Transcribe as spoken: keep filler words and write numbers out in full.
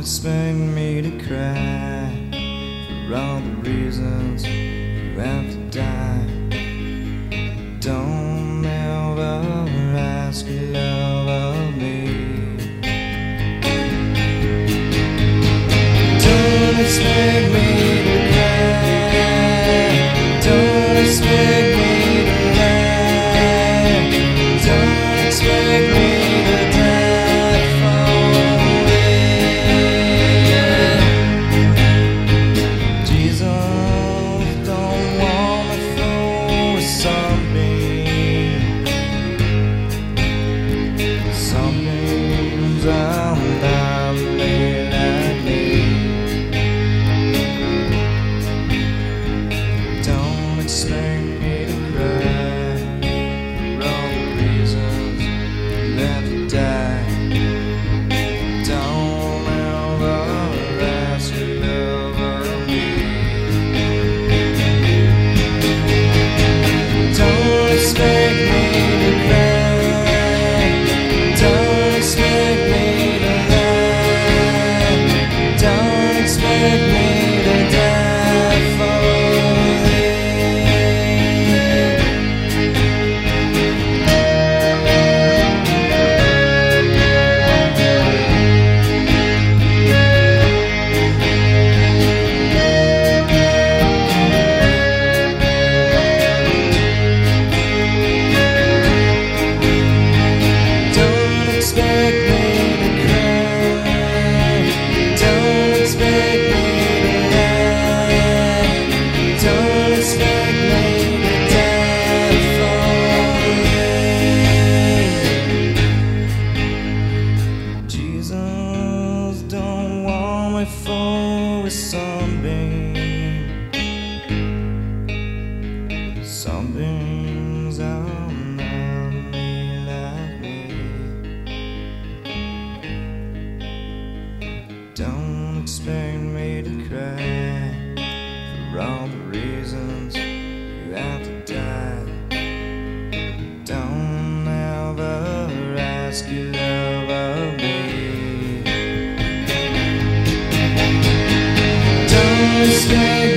expect me to cry for all the reasons you have to die. Don't ever ask your love of me. Don't expect me to cry. Don't expect me to lie. Don't expect me to die for it. Jesus don't want me for something. Something's I'm not made like me. Don't expect me to cry for all the reasons you have to die. Don't ever ask your love of me. Don't expect me to cry. Don't expect me to lie. Don't expect me to die for it. Don't expect me to cry. Don't expect me to lie. Don't expect me to die for it. Jesus don't want me for a sunbeam. Sunbeams are not made like me. Don't expect me to cry for all the reasons you have to die. Don't ever ask your love of me. Don't expect